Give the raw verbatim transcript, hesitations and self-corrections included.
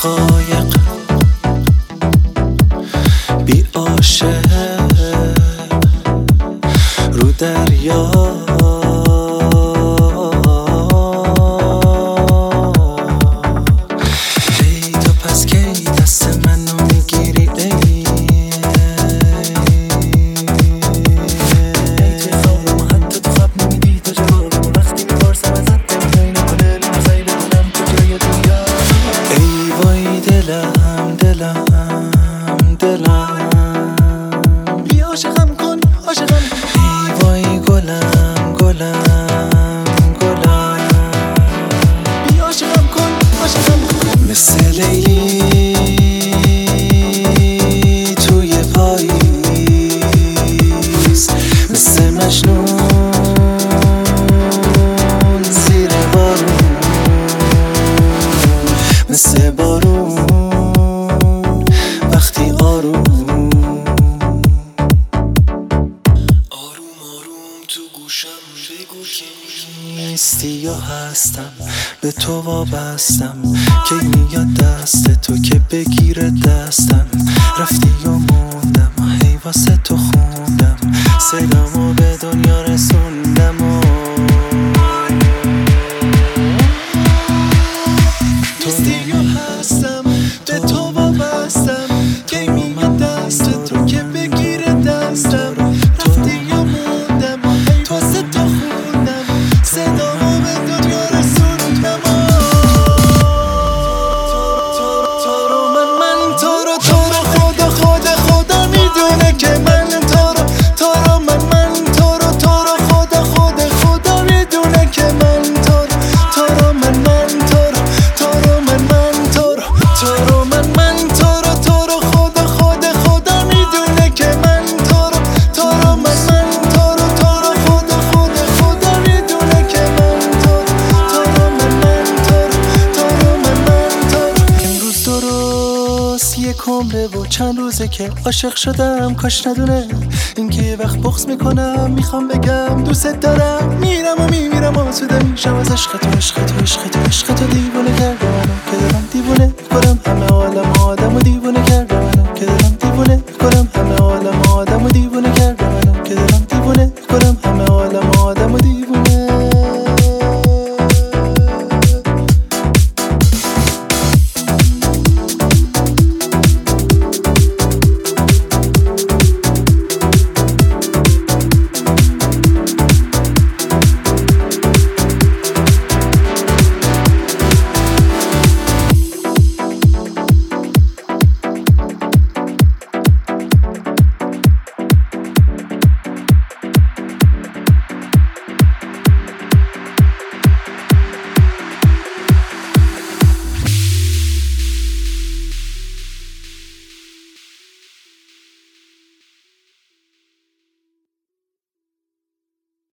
حقایق، بی عاشق رو دریا. ای تو پس کی دست منو میگیری؟ ای ای تو خوابم حتی تو خواب نمیدی تو جوابم وقتی میپرسم ازت نمیدونی نکنه لحظه‌ای بدونم کجای دنیا. ای وای دلم دلم دلم بی عاشقم کن عاشقم کن. ای وای گلم گلم گلم بی عاشقم کن عاشقم کن. مثل لیلی توی پاییز، مثل مجنون زیر بارون، مثل بارون وقتی آروم آروم آروم تو گوشم بگو که نیستی یا هستم به تو وابستم. کی میاد دست تو که بگیره دستم؟ رفتی یا موندم هی واسه تو خوندم، صدامو به دنیا رسوندم و نیستی یا هستم به تو وابستم. کی میاد دست تو که بگیره دستم؟ رفتی یا موندم هی واسه تو خوندم، صدامو به دنیا رسوندم. تو رو من من تو رو تو رو خدا خدا خدا میدونه که من تو رو تو رو من من تو رو تو رو خدا خدا خدا میدونه که من تو رو تو رو من من تو رو تو رو من من تو رو تو رو من من تو رو تو رو خدا خدا خدا میدونه که من تو رو تو رو من من تو رو تو رو خدا خدا خدا میدونه که من تو رو تو رو من من تو رو تو رو من من تو رو. امروز درست یک عمره و چند روزه که عاشق شدم، کاش ندونه اینکه یه وقت بغض میکنم. میخوام بگم دوست دارم، میرم و میمیرم آسوده میشم از عشق تو عشق تو عشق تو عشق تو دیوونه کرده منو که دارم دیوونه